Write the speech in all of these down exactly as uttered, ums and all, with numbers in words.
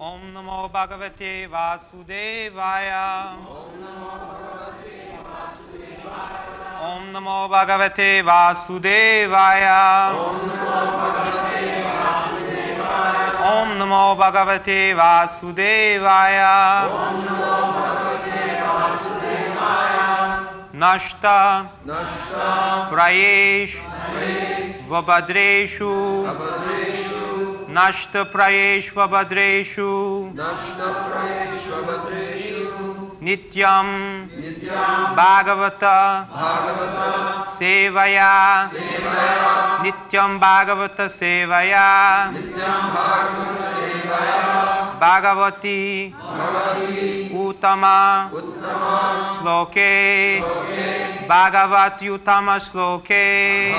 Om Namo Bhagavate Vasudevaya. Om Namo Bhagavate Vasudevaya. Om Namo Bhagavate Vasudevaya. Nashta Prayesh Vabhadreshu Nashta Prayesh Vabhadreshu Nityam Bhagavata Sevaya Nityam Bhagavata Sevaya Bhagavati Uttama Sloke Bhagavati Uttama Sloke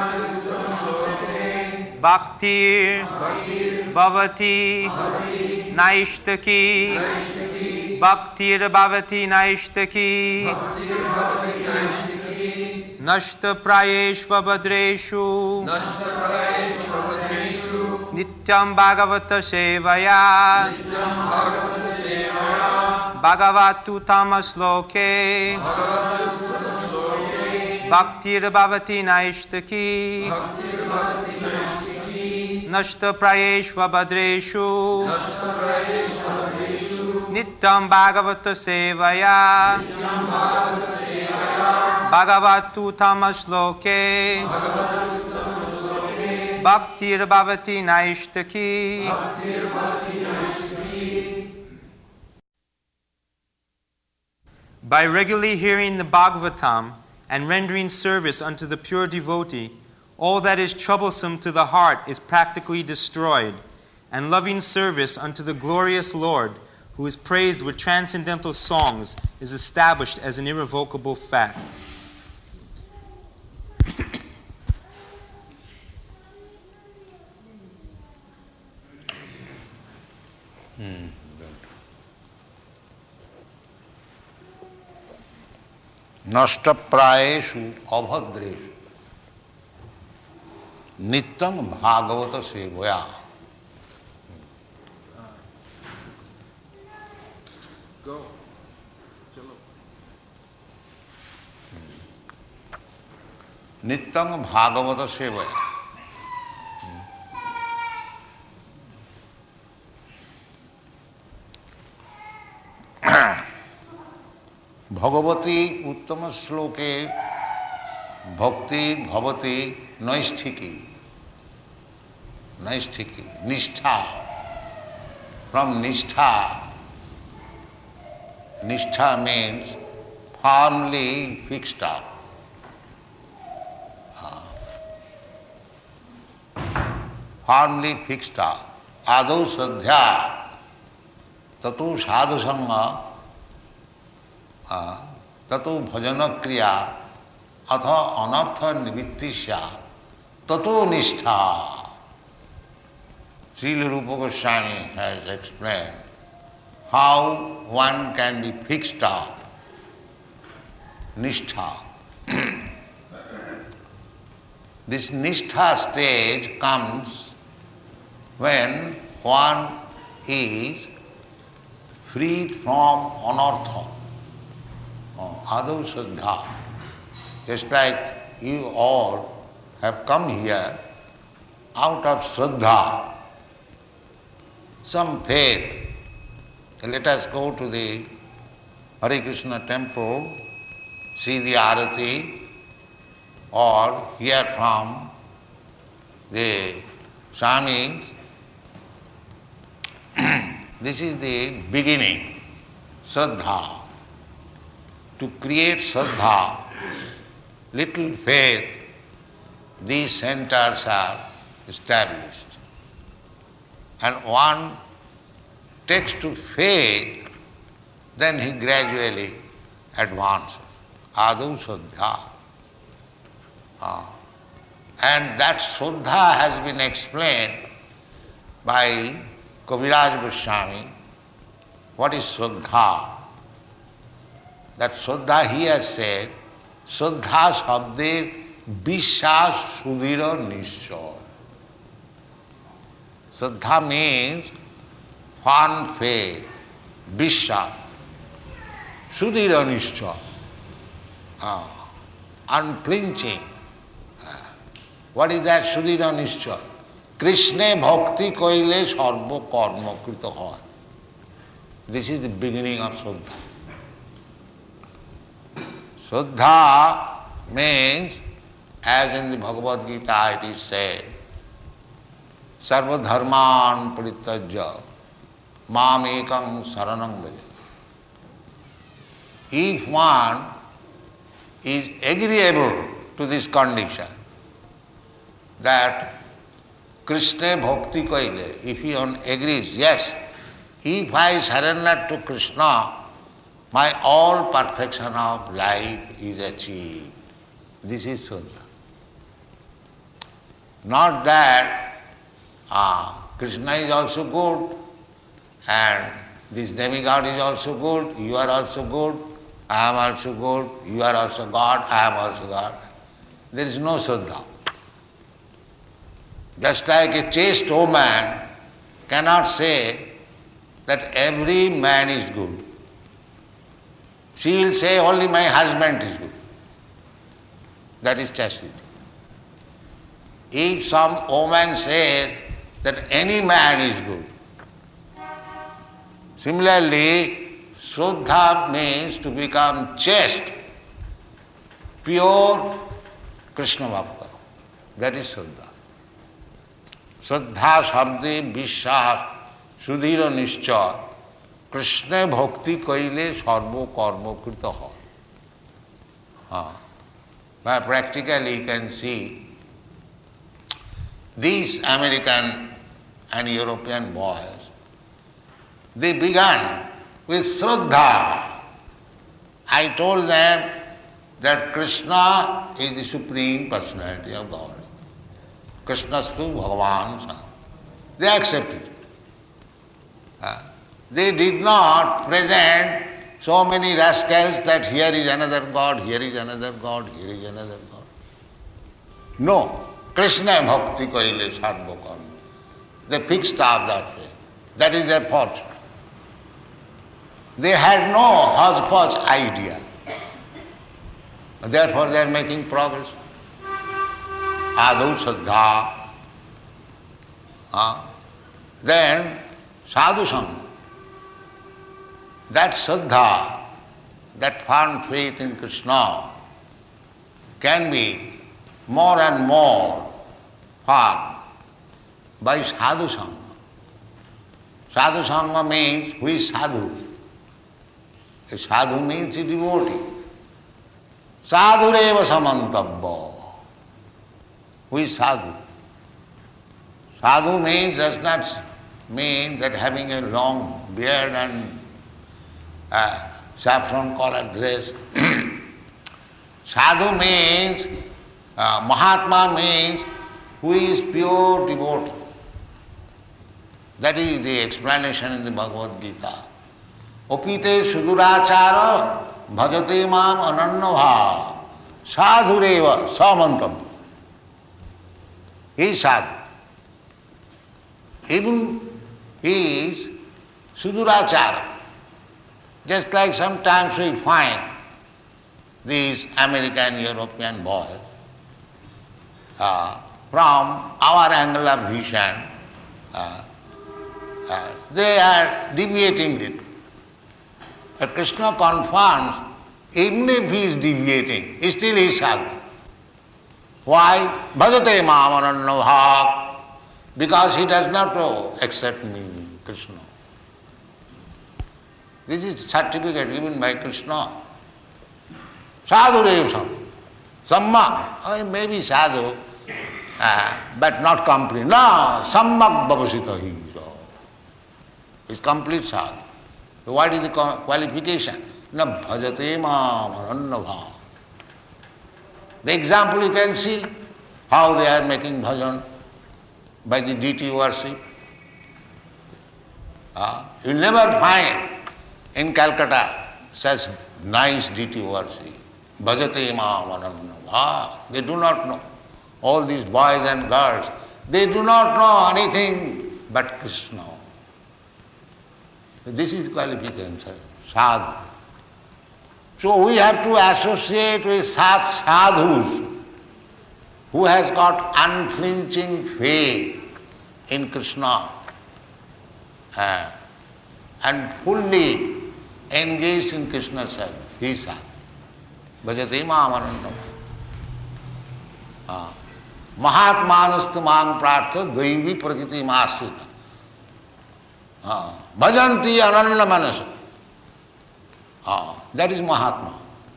Bhaktir Bhavati Naishtaki Bhaktir Bhavati Naishtaki Nashta Prayesh Vabhadreshu Nityam Bhagavata Sevaya Bhagavatu Tamasloke Bhaktir Bhavati Naishtaki Nashta Prayesh Vabhadreshu Nityam Bhagavata Sevaya Bhagavatu Tamasloke Bhaktir Bhavati Naishtaki. By regularly hearing the Bhagavatam and rendering service unto the pure devotee, all that is troublesome to the heart is practically destroyed, and loving service unto the glorious Lord, who is praised with transcendental songs, is established as an irrevocable fact. Hmm. Nashta prayeshu abhadreshu nityam bhagavata sevaya. Go. Nityam bhagavata sevaya. Bhagavati uttama shloke bhakti bhavati naisthiki. Naisthiki, nishtha. From nishtha. Nishtha means firmly fixed up. Uh, firmly fixed up. Adau sadhya tatu sadhu sangha ततो भजन क्रिया अथ अनर्थ निवृत्तिस्या ततो निष्ठा. Srila Rupa Goswami has explained how one can be fixed up. Nishtha. This nishtha stage comes when one is freed from anartha. Adau Shraddha. Just like you all have come here out of Shraddha, some faith. Let us go to the Hare Krishna temple, see the Arati, or hear from the Swamis. This is the beginning, Shraddha. To create Shraddha, little faith, these centers are established. And one takes to faith, then he gradually advances. Adau Shraddha. Uh, and that Shraddha has been explained by Kaviraj Goswami. What is Shraddha? That Shraddha he has said, Shraddha Shabdir Vishwas Sudhira Nishchar. Shraddha means firm faith, Vishwas, Sudhira Nishcha, uh, unflinching. Uh, what is that Sudhira Nishcha? Krishna bhakti koile sarva karma krita hoy. This is the beginning of Shraddha. Shraddha means, as in the Bhagavad Gita it is said, Sarva dharman parityajya mam ekam saranam bhaja. If one is agreeable to this condition, that Krishna bhakti koile, if he agrees, yes, if I surrender to Krishna, my all perfection of life is achieved. This is Shraddha. Not that ah, Krishna is also good and this demigod is also good, you are also good, I am also good, you are also God, I am also God. There is no Shraddha. Just like a chaste woman cannot say that every man is good. She will say only my husband is good. That is chastity. If some woman says that any man is good, similarly, Shraddha means to become chaste, pure Krishna Bhakta. That is Shraddha. Shraddha Shabde Vishwas Sudhira Nishcha Krishna Bhakti Kaile Sarva Karma Krita Hoy. Ah. But practically you can see these American and European boys, they began with Shraddha. I told them that Krishna is the Supreme Personality of God. Krishnastu Bhagavan Sam. They accepted it. Uh, they did not present so many rascals that here is another God, here is another God, here is another God. No. Krishna bhakti koile sarva karma. They fixed up that way. That is their fortune. They had no hodgepodge idea. Therefore they are making progress. Adau Shraddha. Uh, then Sadhu Sangha. That Shraddha, that firm faith in Krishna can be more and more firm by Sadhu Sangha. Sadhu Sangha means who is Sadhu? A sadhu means a devotee. Sadhureva samantavya. Who is sadhu? Sadhu means does not mean that having a long beard and uh, saffron colored dress. Sadhu means, uh, Mahatma means who is pure devotee. That is the explanation in the Bhagavad Gita. Opite sudurachara bhajate mam anannabha sadhureva samantam. He is sadhu. Even he is sudurachara. Just like sometimes we find these American, European boys, uh, from our angle of vision, uh, uh, they are deviating it. But Krishna confirms, even if he is deviating, still he is sadhu. Why? Bhajate mam anannabha. Because he does not know except me, Krishna. This is certificate given by Krishna. Sadhu Devasam. Sammak. I may be sadhu, uh, but not complete. No, sammak bhavasita he is. He is complete sadhu. So what is the qualification? Na bhajate mam anannabha. The example you can see how they are making bhajan by the deity worship. Uh, you never find in Calcutta such nice deity worship. Bhajate mam anannabha. They do not know. All these boys and girls, they do not know anything but Krishna. This is qualification, sadhu. So we have to associate with such sadhus who has got unflinching faith in Krishna uh, and fully engaged in Krishna's service. He is sadhu. Bhajate maam anandam. Mahatmanastu mang prartha daivi prakriti masrita. Bhajanti ananda manasa. That is Mahatma.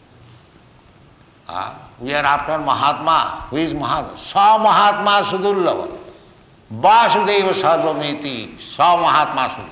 We are after Mahatma. Who is Mahatma? Sa Mahatma Sudullava. Vasudeva Sarvamiti. Sa Mahatma Sudullava.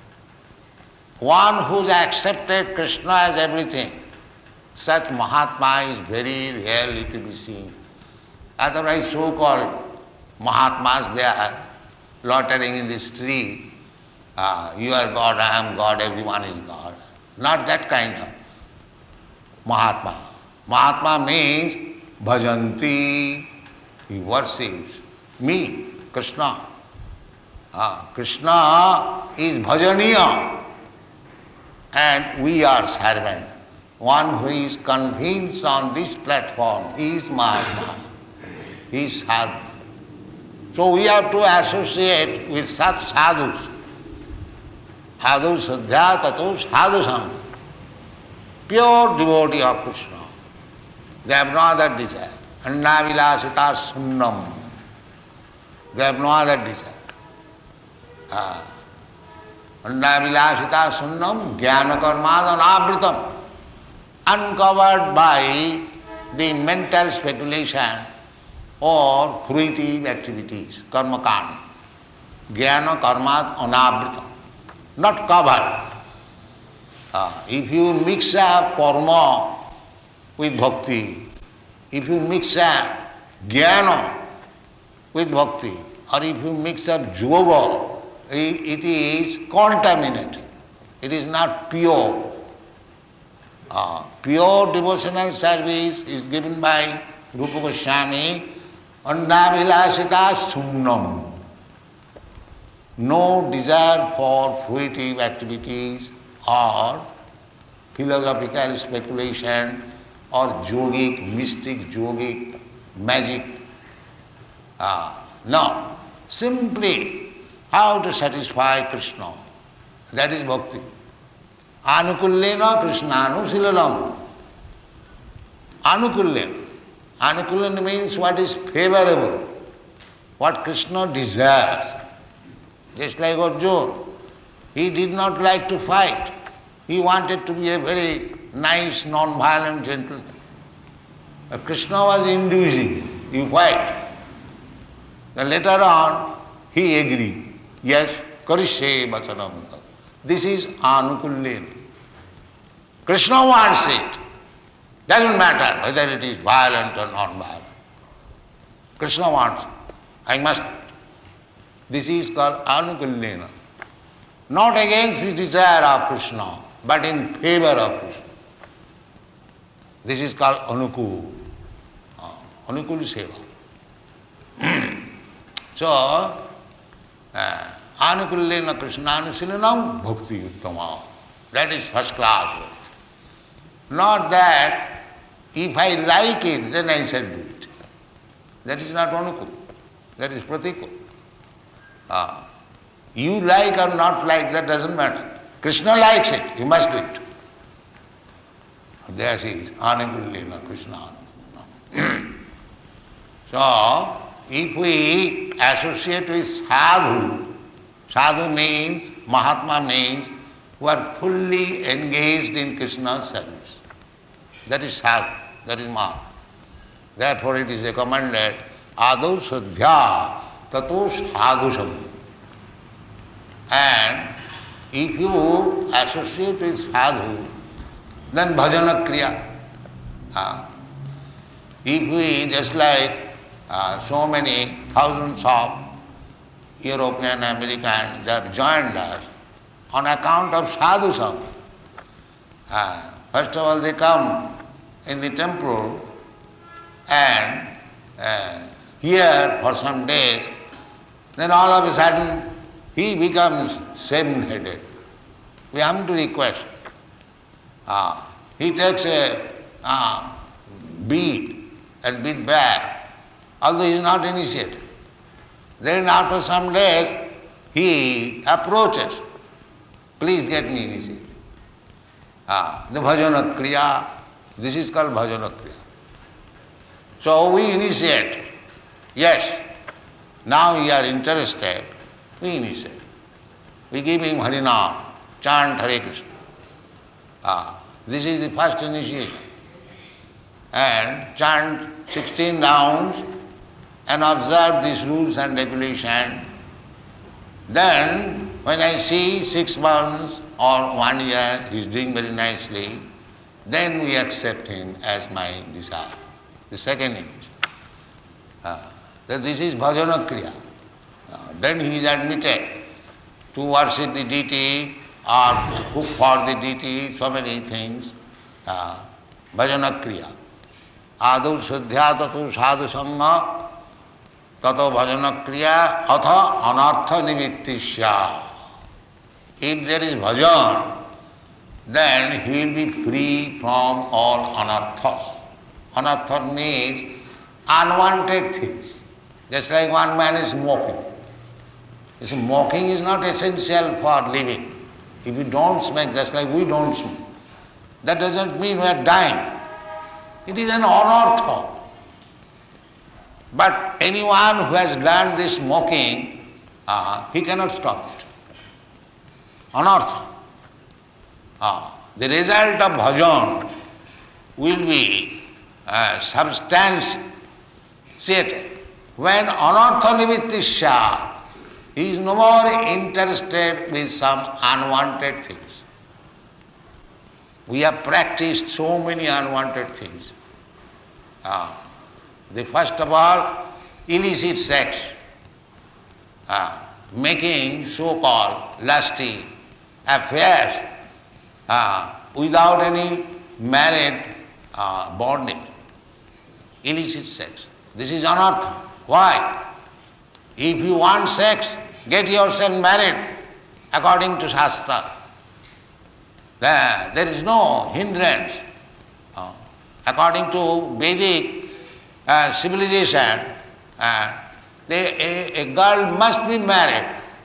One who has accepted Krishna as everything. Such Mahatma is very rarely to be seen. Otherwise, so-called Mahatmas, they are loitering in the street. Uh, you are God, I am God, everyone is God. Not that kind of Mahatma. Mahatma means bhajanti, he worships me, Krishna. Uh, Krishna is bhajaniya and we are servant. One who is convinced on this platform, he is Mahatma, he is sadhu. So we have to associate with such sadhus. Sadhu sadhya tato sadhu sangha. Pure devotee of Krishna. They have no other desire. Annavilasita sunnam. They have no other desire. Ah. Annavilasita sunnam jnana karmadana abritam. Uncovered by the mental speculation or fruitive activities, karma kanda. Jnana karmat anabritam. Not covered. Uh, if you mix up karma with bhakti, if you mix up jnana with bhakti, or if you mix up yoga, it is contaminated. It is not pure. Uh, pure devotional service is given by Rupa Goswami, annavilasita sunnam. No desire for fruitive activities or philosophical speculation or yogic, mystic, yogic, magic. Uh, no, simply how to satisfy Krishna. That is bhakti. Anukullena Krishnanu Anukullena. Anukullena means what is favorable, what Krishna desires. Just like Arjuna, he did not like to fight. He wanted to be a very nice, non-violent gentleman. But Krishna was inducing, you fight. Then later on, he agreed. Yes, karishe vachanam. This is anukullena. Krishna wants it. Doesn't matter whether it is violent or non-violent. Krishna wants it. I must. This is called anukullena. Not against the desire of Krishna, but in favor of Krishna. This is called anukul. Uh, anukul seva. So, uh, anukullena krishnanushilanam bhakti uttama. That is first class worth. Not that if I like it, then I shall do it. That is not anukul. That is pratikul. Uh, you like or not like, that doesn't matter. Krishna likes it, you must do it. There she is, anukullena Krishna. So, if we associate with sadhu, sadhu means, Mahatma means, who are fully engaged in Krishna's service. That is sadhu, that is Mahatma. Therefore it is recommended, adau sadhya tato sadhusam. And if you associate with sadhu, then bhajana kriya. Uh, if we, just like uh, so many thousands of European, American, they have joined us on account of sadhu sangha. Uh, first of all, they come in the temple and uh, here for some days, then all of a sudden he becomes seven-headed. We have to request. Uh, he takes a uh, bead and bead back, although he is not initiated. Then after some days, he approaches, please get me initiated. Ah, the bhajana kriya, this is called bhajana kriya. So we initiate. Yes, now you are interested, we initiate. We give him Harinam, chant Hare Krishna. Ah, this is the first initiation. And chant sixteen rounds and observe these rules and regulations. Then, when I see six months or one year he is doing very nicely, then we accept him as my disciple. The second is uh, that this is bhajana kriya. Uh, then he is admitted to worship the deity or to cook for the deity, so many things. Uh, bhajana kriya. Adu shuddhya tatu sadhu sangha tato bhajana kriya atha anartha nimittisya. If there is bhajan, then he will be free from all anarthas. Anartha means unwanted things. Just like one man is smoking. You see, smoking is not essential for living. If you don't smoke, just like we don't smoke, that doesn't mean we are dying. It is an anartha. But anyone who has learned this smoking, uh, he cannot stop it. Anartha. Uh, the result of bhajan will be uh, substantiated when anartha nimittisya, he is no more interested with some unwanted things. We have practiced so many unwanted things. Uh, the first of all, illicit sex, uh, making so-called lusty affairs uh, without any married uh, bondage. Illicit sex. This is anartha. Why? If you want sex, get yourself married according to Shastra. There, there is no hindrance. Uh, according to Vedic uh, civilization, uh, they, a, a girl must be married.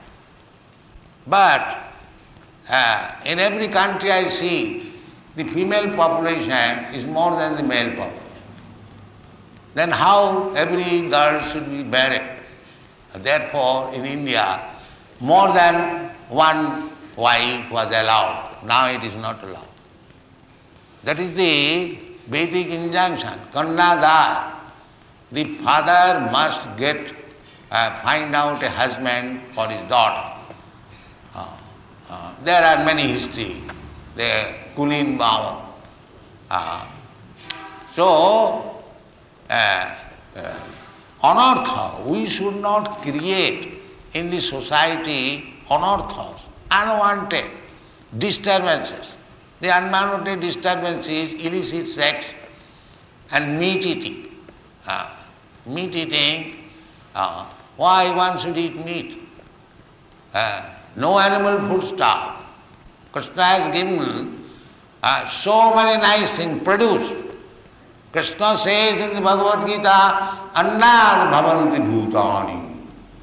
But uh, in every country I see, the female population is more than the male population. Then how every girl should be married? Therefore, in India, more than one wife was allowed. Now it is not allowed. That is the Vedic injunction. Kannada. The father must get, uh, find out a husband for his daughter. Uh, uh, there are many history. There, Kulin Baum. Uh, so, uh, uh, anartha, we should not create in the society anarthas, unwanted disturbances. The unwanted disturbance is illicit sex and meat eating. Uh, meat eating, uh, why one should eat meat? Uh, no animal food starve. Krishna has given uh, so many nice things produced. Krishna says in the Bhagavad Gita, Annad bhavanti bhutani.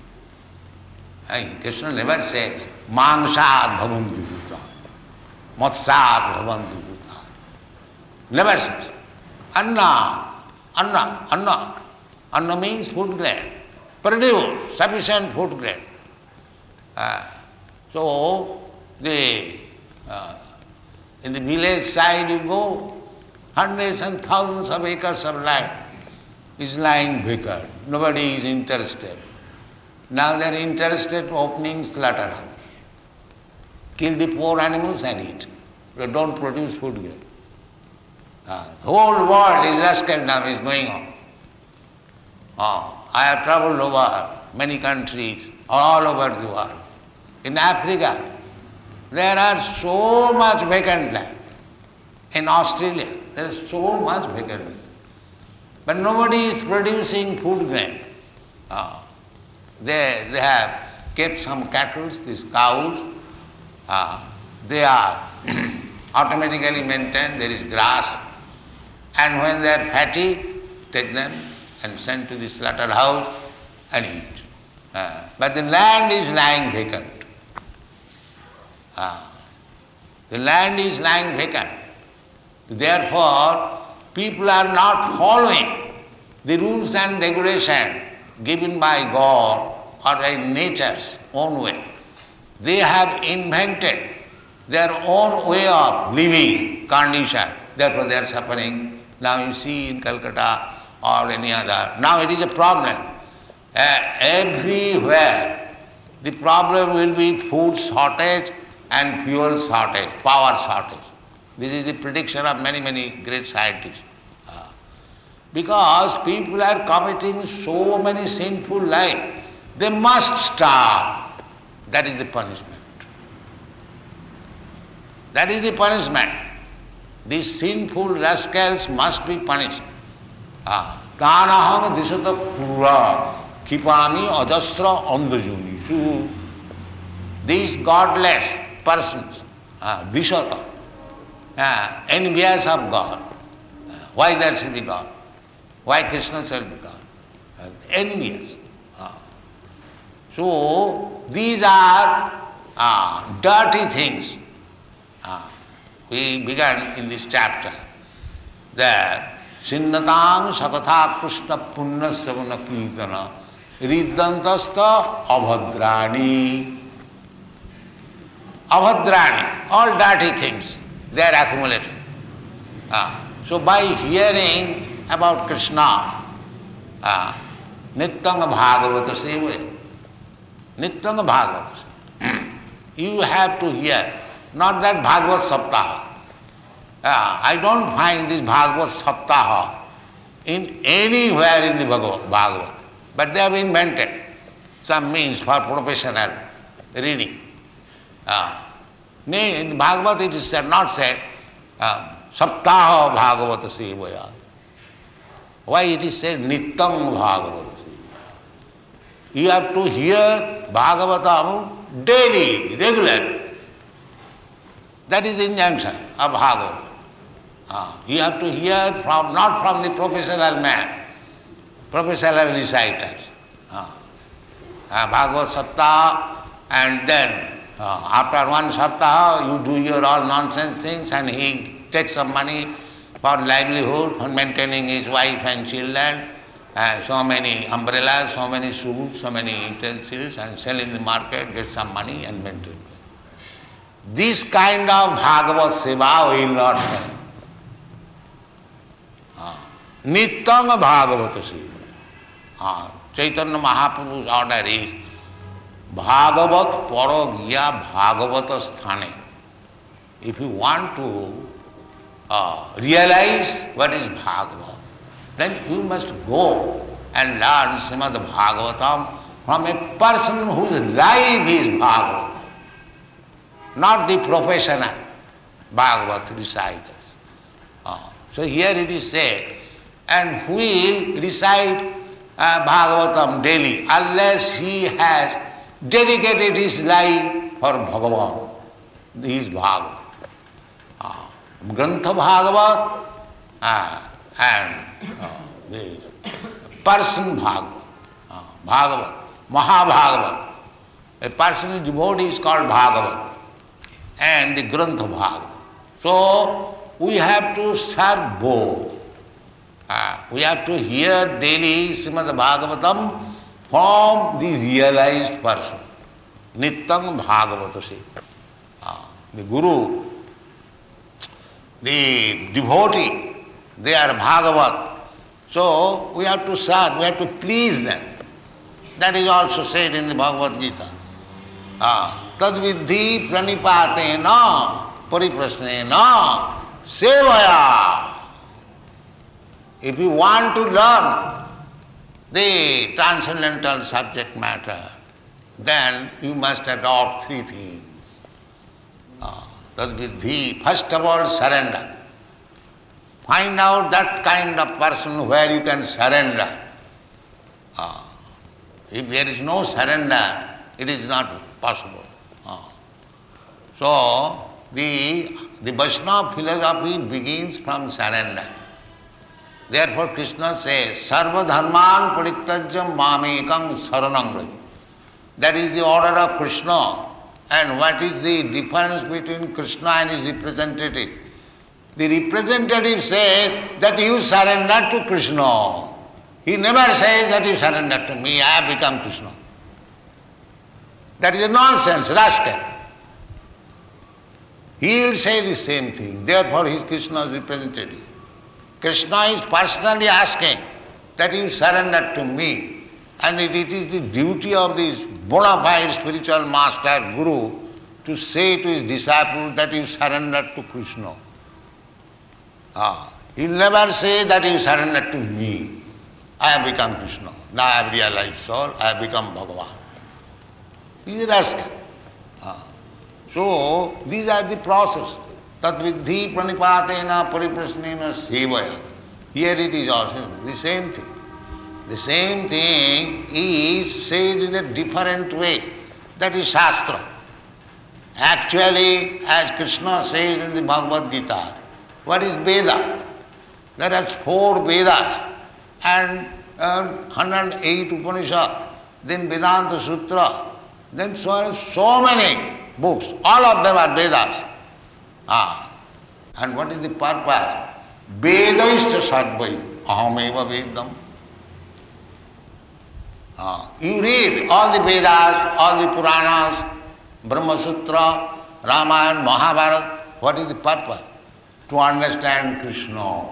Krishna never says, Mangsad bhavanti bhutani, Matsad bhavanti bhutani. Never says. Anna, Anna, Anna. Anna means food grain. Produce sufficient food grain. Uh, so, the, uh, in the village side you go, hundreds and thousands of acres of land is lying vacant. Nobody is interested. Now they are interested in opening slaughterhouse. Kill the poor animals and eat. They don't produce food grain. Uh, the whole world is rascal now is going on. Uh, I have traveled over many countries, all over the world. In Africa, there are so much vacant land. In Australia, there is so much vacant land. But nobody is producing food grain. Uh, they, they have kept some cattle, these cows, uh, they are automatically maintained, there is grass, and when they are fatty, take them and send to the slaughterhouse and eat. Uh, but the land is lying vacant. Uh, the land is lying vacant. Therefore, people are not following the rules and regulations given by God or by nature's own way. They have invented their own way of living condition. Therefore, they are suffering. Now you see in Calcutta or any other. Now it is a problem. Uh, everywhere the problem will be food shortage and fuel shortage, power shortage. This is the prediction of many, many great scientists. Uh, because people are committing so many sinful lives, they must starve. That is the punishment. That is the punishment. These sinful rascals must be punished. Tanaham disata kura kipami ajasra andajunisu. These godless persons, uh, disata, uh, envious of God. Uh, why there should be God? Why Krishna shall be God? Uh, envious. Uh, so, these are uh, dirty things. Uh, we began in this chapter that Sinnatang Sakatha Krishna Punna Savana Kirtana Riddantasta Abhadrani. Abhadrani, all dirty things, they are accumulated. Uh, so by hearing about Krishna, uh, Nityanga Bhagavata Sevaya, Nityanga Bhagavata, you have to hear. Not that Bhagavad Saptaha. Uh, I don't find this Bhagavad Saptaha in anywhere in the Bhagavad. But they have invented some means for professional reading. Uh, in the Bhagavad it is not said uh, Saptaha Bhagavata Sevaya. Why it is said Nityam Bhagavata Sevaya? You have to hear Bhagavatam daily, regularly. That is the injunction of Bhagavad. Uh, you have to hear from not from the professional man, professional reciters. Uh, uh, Bhagavad Saptaha, and then uh, after one Saptaha you do your all nonsense things and he takes some money for livelihood, for maintaining his wife and children, uh, so many umbrellas, so many suits, so many utensils, and sell in the market, get some money and maintain. This kind of Bhagavad Seva will not happen. Nityam Bhagavata Seva. Chaitanya Mahaprabhu's order is Bhagavat Paragya Bhagavata Sthane. If you want to uh, realize what is Bhagavat, then you must go and learn Srimad Bhagavatam from a person whose life is Bhagavatam. Not the professional Bhagavat reciters. Uh, so here it is said, and who will recite uh, Bhagavatam daily unless he has dedicated his life for Bhagavan, his Bhagavat. Uh, Grantha Bhagavat uh, and uh, the person Bhagavat, uh, Bhagavat, Mahabhagavat. A person devotee is called Bhagavat. And the Grantha Bhagavad. So, we have to serve both. Uh, we have to hear daily Srimad Bhagavatam from the realized person. Nityam Bhagavata Se. Uh, the Guru, the devotee, they are Bhagavat. So, we have to serve, we have to please them. That is also said in the Bhagavad Gita. Uh, Tadvidhi pranipatena pariprasnena sevaya. If you want to learn the transcendental subject matter, then you must adopt three things. Uh, Tadvidhi, first of all, surrender. Find out that kind of person where you can surrender. Uh, if there is no surrender, it is not possible. Uh, so, the, the Vaishnava philosophy begins from surrender. Therefore Krishna says, Sarva dharman parityajya mamekam saranam vraja. That is the order of Krishna. And what is the difference between Krishna and his representative? The representative says that you surrender to Krishna. He never says that you surrender to me, I have become Krishna. That is a nonsense, rascal. He will say the same thing. Therefore he is Krishna's representative. Krishna is personally asking that you surrender to me. And it, it is the duty of this bona fide spiritual master, Guru, to say to his disciple that you surrender to Krishna. Ah, he will never say that you surrender to me. I have become Krishna. Now I have realized soul, I have become Bhagavan. He is a rascal. Ah. So, these are the process. Tat vidhi pranipatena pariprasnena sevaya. Here it is also the same thing. The same thing is said in a different way. That is Shastra. Actually, as Krishna says in the Bhagavad Gita, what is Veda? There are four Vedas and um, one hundred eight Upanishads, then Vedanta Sutra, then so, so many books. All of them are Vedas. Ah. And what is the purpose? Vedaischa sarvai ahameva vedam. Ah. You read all the Vedas, all the Puranas, Brahma Sutra, Ramayana, Mahabharata. What is the purpose? To understand Krishna.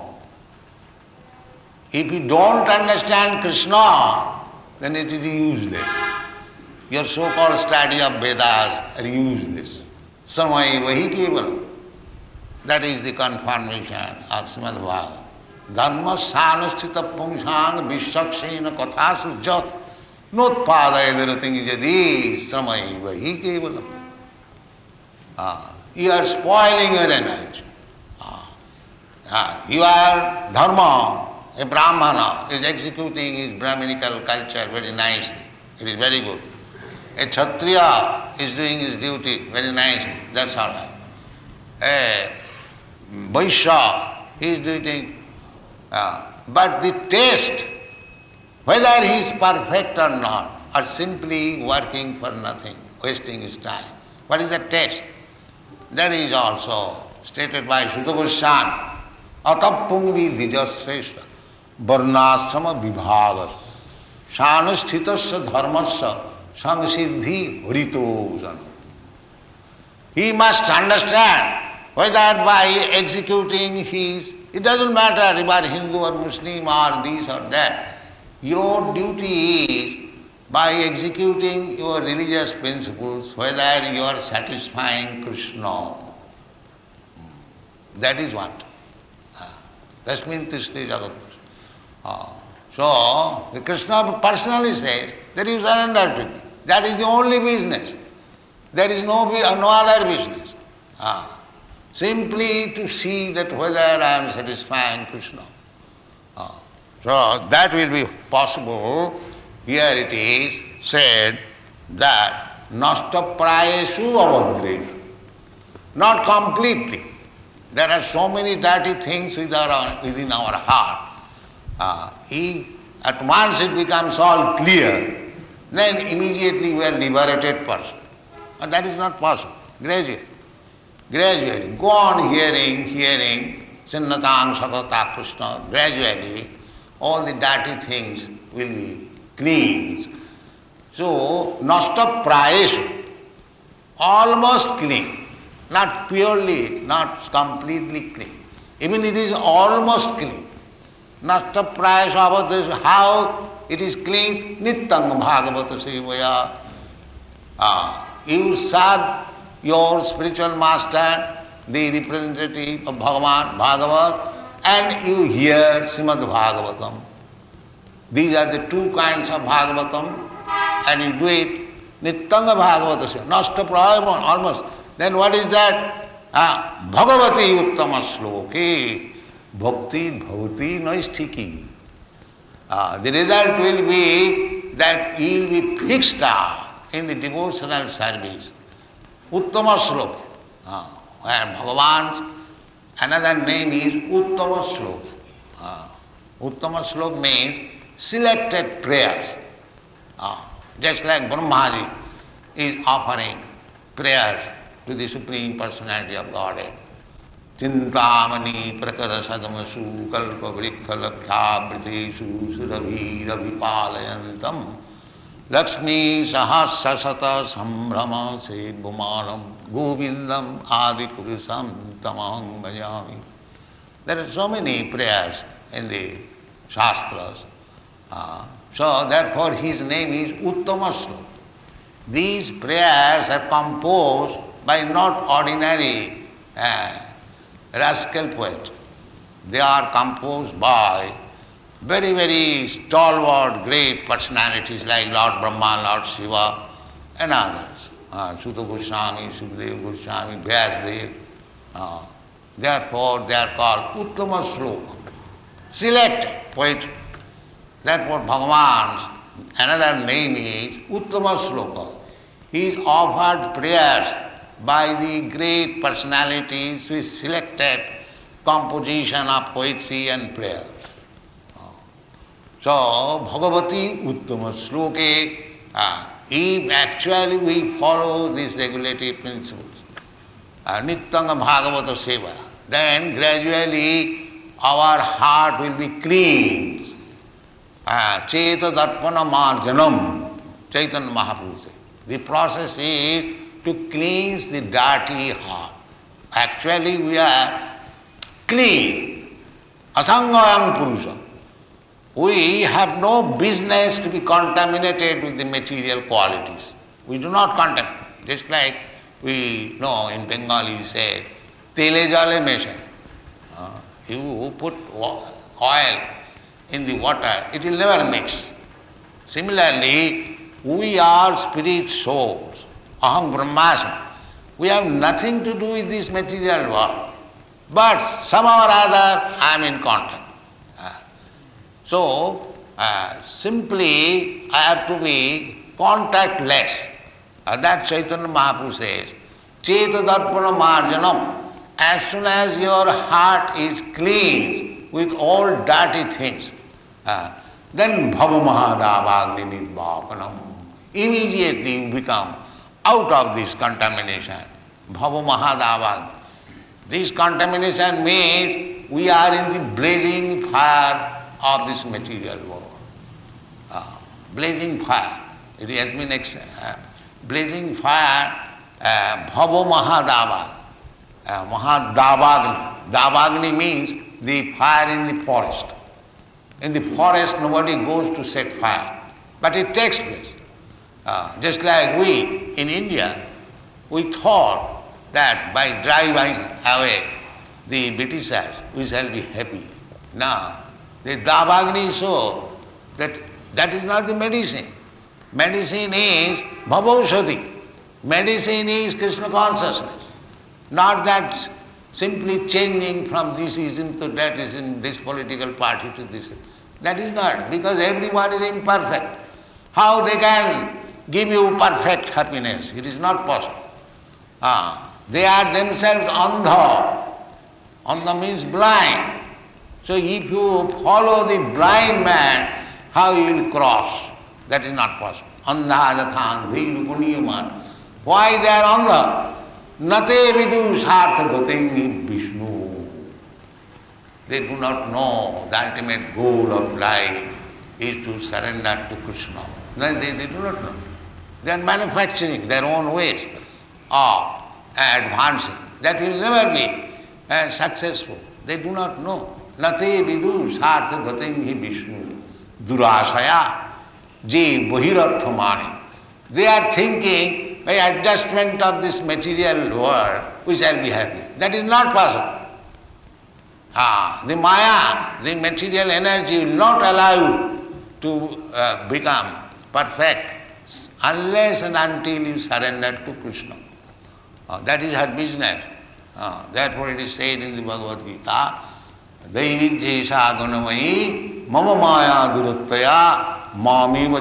If you don't understand Krishna, then it is useless. Your so-called study of Vedas are useless. Samaya vahi kevalam. That is the confirmation of Srimad Bhagavatam. Dharma sanusthita pungsang vishakshena kathasu jat notpadayadarating jadi samaya vahi kevalam. Ah, you are spoiling your energy. Ah, ah, you are dharma. A Brahmana is executing his Brahminical culture very nicely. It is very good. A Kshatriya is doing his duty very nicely. That's all right. A Vaishya is doing. Uh, but the test, whether he is perfect or not, or simply working for nothing, wasting his time. What is the test? That is also stated by Shuddha Goswami. Atapungvi dijasreshta. Varnasrama vibhagas shanusthitasya dharmasya samsiddhi hritozana. He must understand whether by executing his, it doesn't matter if you are Hindu or Muslim or this or that, your duty is by executing your religious principles, whether you are satisfying Krishna. That is what. Tasmin tishti jagat. Uh, so, the Krishna personally says that you surrender to me. That is the only business. There is no, no other business. Uh, simply to see that whether I am satisfying Krishna. Uh, so, that will be possible. Here it is said that nasta prayesu avadreshu. Not completely. There are so many dirty things within our, within our heart. Uh, if at once it becomes all clear, then immediately we are liberated person. And that is not possible. Gradually. Gradually. Go on hearing, hearing, Chinnatang Sakata Krishna. Gradually, all the dirty things will be cleansed. So, nasta prayesu, almost clean. Not purely, not completely clean. Even it is almost clean. Nasta prayesu avadreshu, how it is clean? Nityam bhagavata sevaya. Ah, you serve your spiritual master, the representative of Bhagavan, Bhagavat, and you hear Srimad Bhagavatam. These are the two kinds of Bhagavatam, and you do it Nityanga Bhagavata sevaya. Nasta prayesu, almost. Then what is that? Ah, Bhagavati uttama sloke. Bhakti bhavati naisthiki. Uh, the result will be that you will be fixed up in the devotional service. Uttama sloka. Uh, where Bhagavan's another name is Uttama Slok. Uh, Uttama Slok means selected prayers. Uh, just like Brahmaji is offering prayers to the Supreme Personality of Godhead. Chintamani prakara sadamasu kalpa vrikha lakha britesu surabhi ravipalayantam Lakshmi sahasrasata sambrama se bumanam govindam adipurusam tamang bhajami. There are so many prayers in the Shastras. Uh, so therefore his name is Uttama Slok. These prayers are composed by not ordinary uh, rascal poet. They are composed by very, very stalwart, great personalities like Lord Brahma, Lord Shiva, and others. Uh, Sutta Goswami, Sukadeva Goswami, Vyasdev. Uh, therefore, they are called Uttama Sloka. Selected poetry. That's what Bhagavan's another name is Uttama Sloka. He is offered prayers by the great personalities with selected composition of poetry and prayers. So, Bhagavati Uttama Sloke, uh, if actually we follow these regulative principles, uh, Nityanga Bhagavata Seva, then gradually our heart will be cleansed. Uh, Cheta Darpana Marjanam, Chaitanya Mahaprabhu says. The process is to cleanse the dirty heart. Actually we are clean. Asangayam Purusha. We have no business to be contaminated with the material qualities. We do not contaminate. Just like we know in Bengali we say, tele jale mesha. Uh, you put oil in the water, it will never mix. Similarly, we are spirit souls. Aham Brahmasmi. We have nothing to do with this material world. But somehow or other I am in contact. So, uh, simply I have to be contactless. Uh, that Chaitanya Mahaprabhu says, Cheta Darpana Marjanam. As soon as your heart is clean with all dirty things, uh, then Bhava Mahadavagni Nirvapanam. Immediately you become out of this contamination. Bhava Mahadavagni. This contamination means we are in the blazing fire of this material world. Uh, blazing fire. It has been ex- uh, blazing fire, uh, Bhava Mahadavagni. Uh, Mahadavagni. Davagni means the fire in the forest. In the forest nobody goes to set fire. But it takes place. Uh, just like we in India, we thought that by driving away the Britishers we shall be happy. Now, the Davagni is so that that is not the medicine. Medicine is Bhavaushadhi. Medicine is Krishna consciousness. Not that simply changing from this is into that is in this political party to this. That is not, because everyone is imperfect. How they can give you perfect happiness? It is not possible. Ah, they are themselves andha. Andha means blind. So if you follow the blind man, how he will cross? That is not possible. Andha jathandhi rupuniyaman. Why they are andha? Nate vidu sartha gatengi Vishnu. They do not know the ultimate goal of life is to surrender to Krishna. They, they, they do not know. They are manufacturing their own ways of advancing. That will never be uh, successful. They do not know. Nate vidu sartha gatengi Vishnu. Durashaya je bahiratthamani. They are thinking by adjustment of this material world we shall be happy. That is not possible. Ah, the Maya, the material energy will not allow you to uh, become perfect unless and until you surrender to Krishna. Uh, that is her business. Uh, therefore it is said in the Bhagavad Gita, Daividjesha gunamayi mama maya durattaya mamiva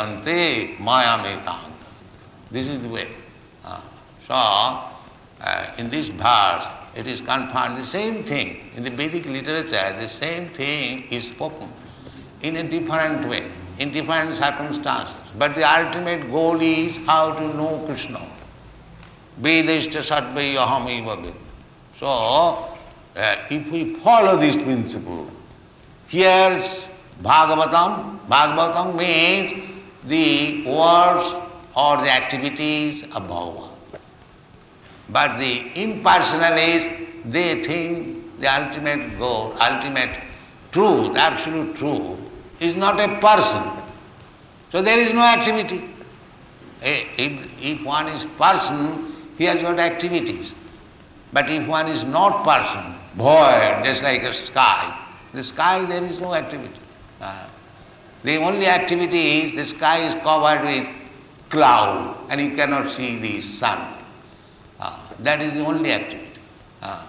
japrapaddante maya metanta. This is the way. Uh, so, uh, uh, in this verse, it is confirmed the same thing. In the Vedic literature, the same thing is spoken in a different way, in different circumstances. But the ultimate goal is how to know Krishna. Vedashta satvai aham eva ved. So, uh, if we follow this principle, here's Bhagavatam. Bhagavatam means the words or the activities of Bhagavan. But the impersonalists, they think the ultimate goal, ultimate truth, absolute truth, is not a person. So there is no activity. If, if one is person, he has got activities. But if one is not person, void, just like a sky, the sky there is no activity. Uh, the only activity is the sky is covered with cloud and you cannot see the sun. Uh, that is the only activity. Uh,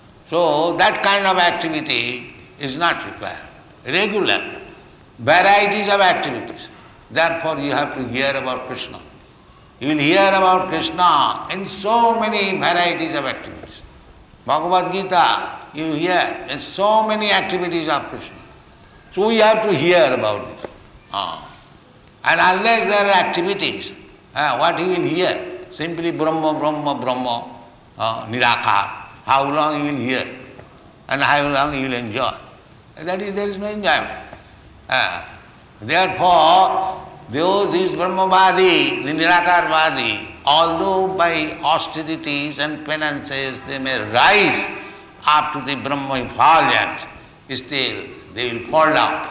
so that kind of activity is not required. Regular, varieties of activities. Therefore you have to hear about Krishna. You will hear about Krishna in so many varieties of activities. Bhagavad Gita, you hear in so many activities of Krishna. So we have to hear about this. Uh, and unless there are activities, uh, what you will hear? Simply Brahma, Brahma, Brahma, uh, Nirakar. How long you will hear? And how long you will enjoy? That is, there is no enjoyment. Uh, therefore, those, these Brahmavadi, the Nirakarvadi, although by austerities and penances they may rise up to the Brahma effulgence, still they will fall down.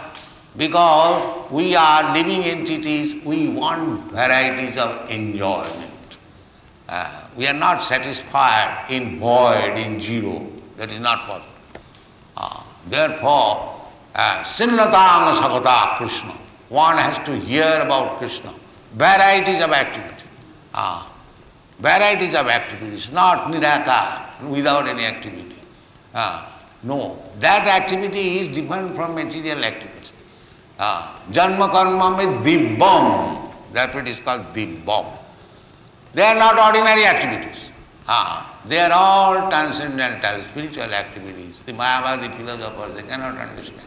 Because we are living entities, we want varieties of enjoyment. Uh, we are not satisfied in void, in zero. That is not possible. Uh, therefore, uh, Sinnatang Sakata Krishna. One has to hear about Krishna. Varieties of activity. Uh, varieties of activities, not Nirakar, without any activity. Uh, no, that activity is different from material activities. Uh, Janma karma me dibbam. Therefore it is called dibbam. They are not ordinary activities. Ah, they are all transcendental, spiritual activities. The Mayavadi philosophers, they cannot understand.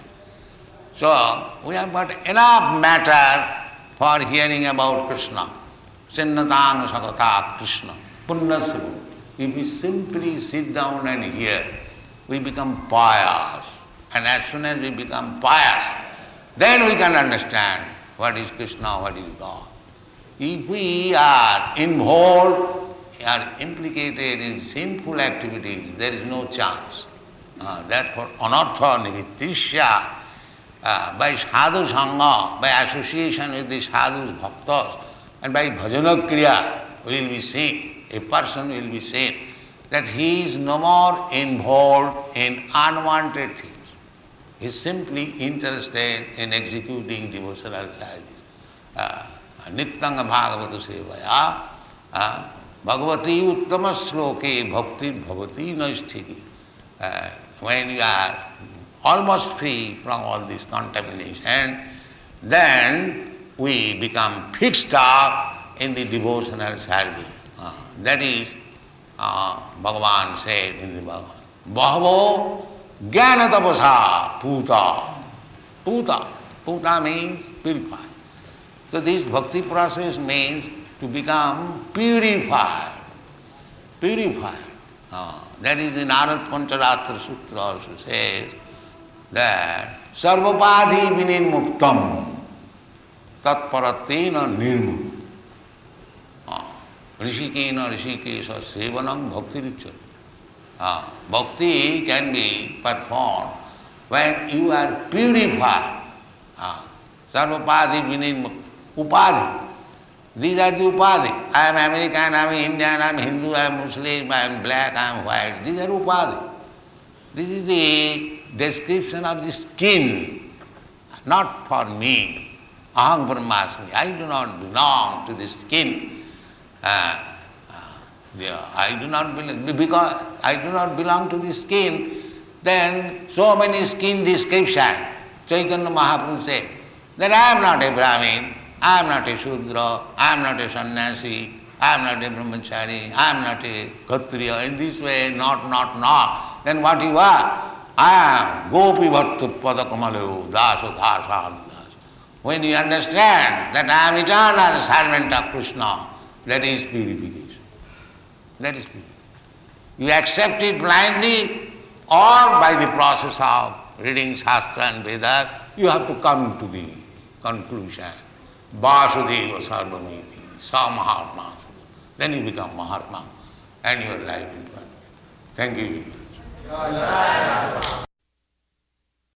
So, we have got enough matter for hearing about Krishna. Sinnatang Sakata Krishna. Punnasivu. If we simply sit down and hear, we become pious. And as soon as we become pious, then we can understand what is Krishna, what is God. If we are involved, are implicated in sinful activities, there is no chance. Uh, therefore, anartha nivittisya, uh, by sadhu sangha, by association with the sadhus, bhaktas, and by bhajana kriya, we will be seen, a person will be seen that he is no more involved in unwanted things. He is simply interested in executing devotional service. Uh, Nityanga Bhagavata Sevaya, uh, Bhagavati Uttama Sloke Bhakti Bhavati Naisthiti. Uh, when you are almost free from all this contamination, then we become fixed up in the devotional service. Uh, that is, uh, Bhagavan said in the Bhagavan, Bhavo Jnana Tapasa Puta. Puta. Puta means purified. So this bhakti process means to become purified. Purified. Uh, that is the Narad Pancharatra Sutra also says that Sarvapadhi vinirmuktam tatparatena nirmuktam. Rishikena rishikesha sevanam bhakti ritual. Uh, bhakti can be performed when you are purified. Uh, Sarvapadhi vinirmuktam. Upadhi. These are the upadhi. I am American, I am Indian, I am Hindu, I am Muslim, I am black, I am white. These are upadhi. This is the description of the skin, not for me. Aham Brahmasmi. I do not belong to the skin. Uh, uh, yeah, I do not belong, because I do not belong to the skin, then so many skin description. Chaitanya Mahaprabhu said that I am not a Brahmin, I am not a Shudra, I am not a sannyasi, I am not a brahmachari, I am not a kshatriya, in this way, not, not, not. Then what you are? I am gopi bhattu padakamaleo daso dasa. When you understand that I am eternal servant of Krishna, that is purification. That is purification. You accept it blindly or by the process of reading Shastra and Vedas, you have to come to the conclusion. Vasudeva Sarvamiti, Sa Mahatma. Then you become Mahatma and your life is perfect. Thank you very much.